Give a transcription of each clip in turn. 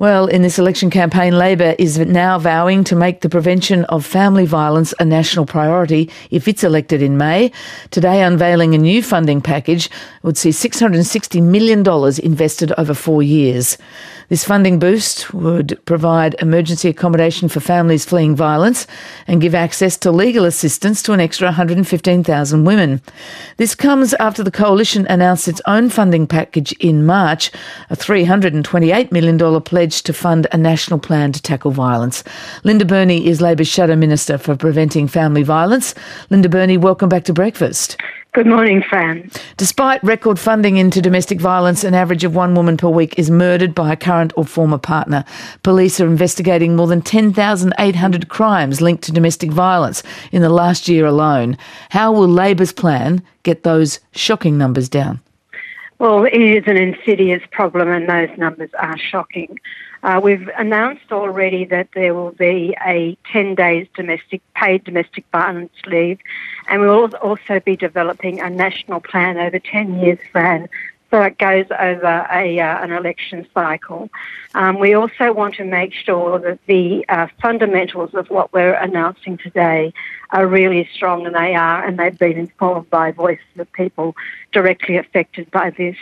Well, in this election campaign, Labor is now vowing to make the prevention of family violence a national priority if it's elected in May. Today, unveiling a new funding package would see $660 million invested over 4 years. This funding boost would provide emergency accommodation for families fleeing violence and give access to legal assistance to an extra 115,000 women. This comes after the Coalition announced its own funding package in March, a $328 million pledge to fund a national plan to tackle violence. Linda Burney is Labor's Shadow Minister for Preventing Family Violence. Linda Burney, welcome back to Breakfast. Good morning, Fran. Despite record funding into domestic violence, an average of one woman per week is murdered by a current or former partner. Police are investigating more than 10,800 crimes linked to domestic violence in the last year alone. How will Labor's plan get those shocking numbers down? Well, it is an insidious problem and those numbers are shocking. We've announced already that there will be a 10 days paid domestic violence leave, and we will also be developing a national plan over 10 years, Fran, so it goes over an election cycle. We also want to make sure that the fundamentals of what we're announcing today are really strong, and they are, and they've been informed by voices of people directly affected by this.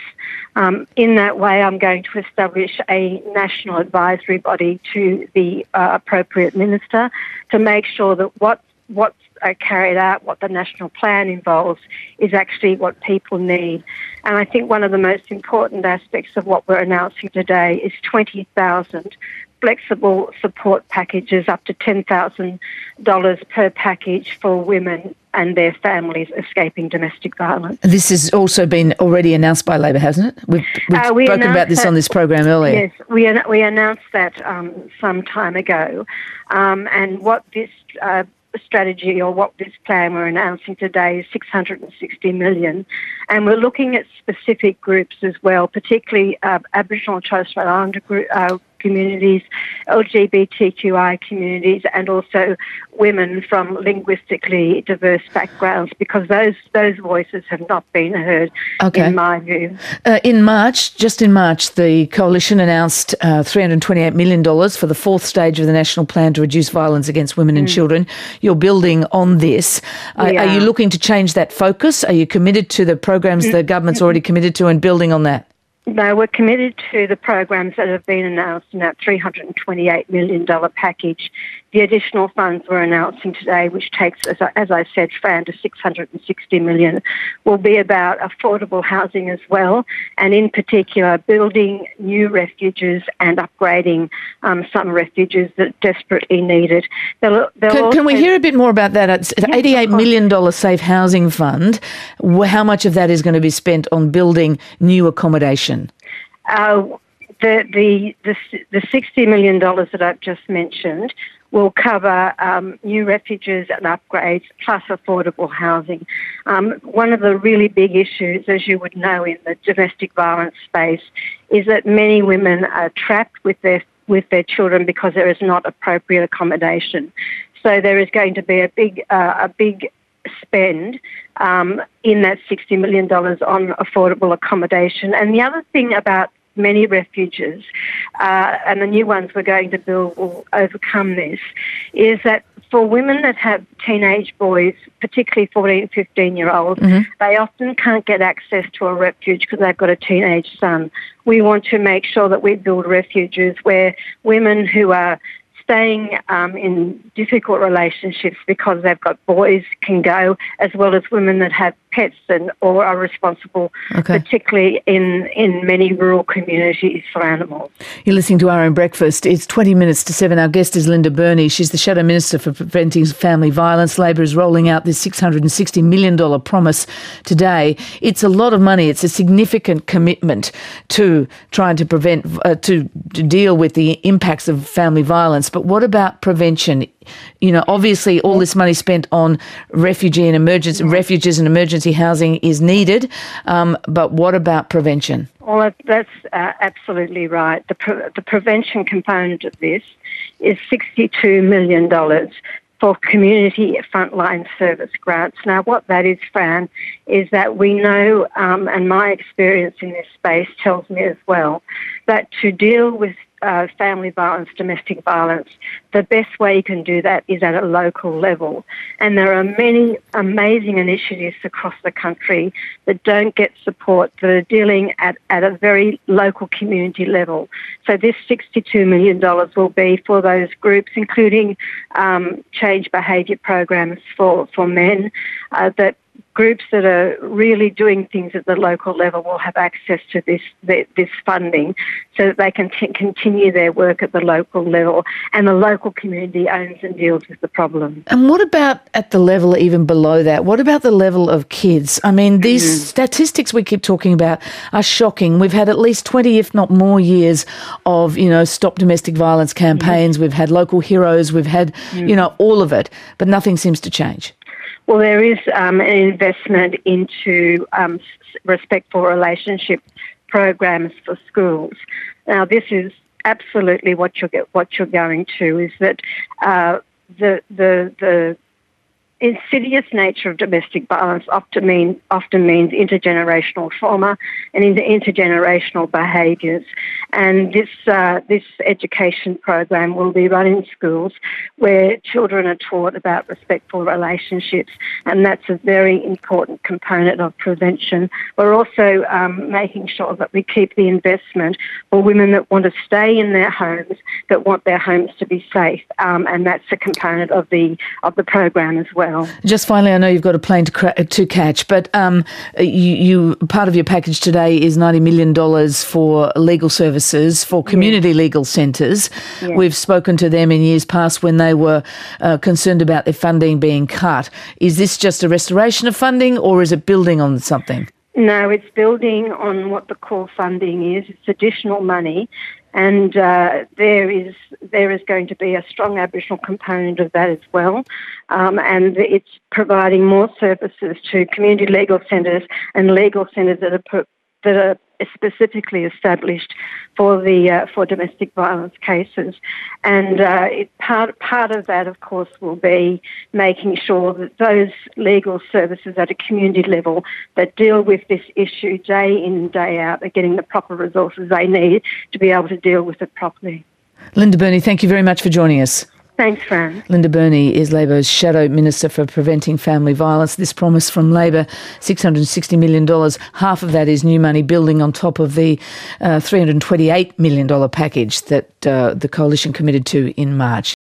In that way, I'm going to establish a national advisory body to the appropriate minister to make sure that what's carried out, what the national plan involves, is actually what people need. And I think one of the most important aspects of what we're announcing today is 20,000 flexible support packages up to $10,000 per package for women and their families escaping domestic violence. This has also been already announced by Labor, hasn't it? We've spoken about this on this program earlier. Yes, we announced that some time ago. And what this strategy or what this plan we're announcing today is $660 million. And we're looking at specific groups as well, particularly Aboriginal and Torres Strait Islander communities, LGBTQI communities, and also women from linguistically diverse backgrounds, because those voices have not been heard, in my view. In March, the Coalition announced $328 million for the fourth stage of the national plan to reduce violence against women and children. You're building on this. Are you looking to change that focus? Are you committed to the programs the government's already committed to and building on that? No, we're committed to the programs that have been announced in that $328 million package. The additional funds we're announcing today, which takes, as I said, Fran, to $660 million, will be about affordable housing as well, and in particular building new refuges and upgrading some refuges that desperately need it. Can we hear a bit more about that? It's an $88 million Safe Housing Fund. How much of that is going to be spent on building new accommodation? The $60 million that I've just mentioned will cover new refuges and upgrades plus affordable housing. One of the really big issues, as you would know, in the domestic violence space is that many women are trapped with their children because there is not appropriate accommodation. So there is going to be a big spend in that $60 million on affordable accommodation. And the other thing about many refuges, and the new ones we're going to build will overcome this, is that for women that have teenage boys, particularly 14, 15-year-olds, they often can't get access to a refuge because they've got a teenage son. We want to make sure that we build refuges where women who are staying in difficult relationships because they've got boys can go, as well as women that have pets or are responsible, particularly in many rural communities, for animals. You're listening to Our Own Breakfast. It's 20 minutes to 7. Our guest is Linda Burney. She's the Shadow Minister for Preventing Family Violence. Labor is rolling out this $660 million promise today. It's a lot of money. It's a significant commitment to trying to prevent, to deal with the impacts of family violence. But what about prevention? You know, obviously all this money spent on refuges and emergency housing is needed, but what about prevention? Well, that's absolutely right. The prevention component of this is $62 million for community frontline service grants. Now, what that is, Fran, is that we know, and my experience in this space tells me as well, that to deal with family violence, domestic violence, the best way you can do that is at a local level. And there are many amazing initiatives across the country that don't get support, that are dealing at a very local community level. So this $62 million will be for those groups, including change behaviour programs for men, that groups that are really doing things at the local level will have access to this funding so that they can continue their work at the local level, and the local community owns and deals with the problem. And what about at the level even below that? What about the level of kids? I mean, these statistics we keep talking about are shocking. We've had at least 20, if not more, years of, stop domestic violence campaigns. We've had local heroes. We've had, all of it, but nothing seems to change. Well, there is an investment into respectful relationship programs for schools. Now, this is absolutely what you're going to, is that the insidious nature of domestic violence often means intergenerational trauma and intergenerational behaviours. And this education program will be run in schools where children are taught about respectful relationships, and that's a very important component of prevention. We're also making sure that we keep the investment for women that want to stay in their homes, that want their homes to be safe, and that's a component of the program as well. Just finally, I know you've got a plane to catch, but you part of your package today is $90 million for legal services for community legal centres. Yes. We've spoken to them in years past when they were concerned about their funding being cut. Is this just a restoration of funding, or is it building on something? No, it's building on what the core funding is. It's additional money. And there is going to be a strong Aboriginal component of that as well. And it's providing more services to community legal centres and legal centres that are specifically established for domestic violence cases. And part of that, of course, will be making sure that those legal services at a community level that deal with this issue day in and day out are getting the proper resources they need to be able to deal with it properly. Linda Burney, thank you very much for joining us. Thanks, Fran. Linda Burney is Labor's Shadow Minister for Preventing Family Violence. This promise from Labor, $660 million. Half of that is new money building on top of the $328 million package that the Coalition committed to in March.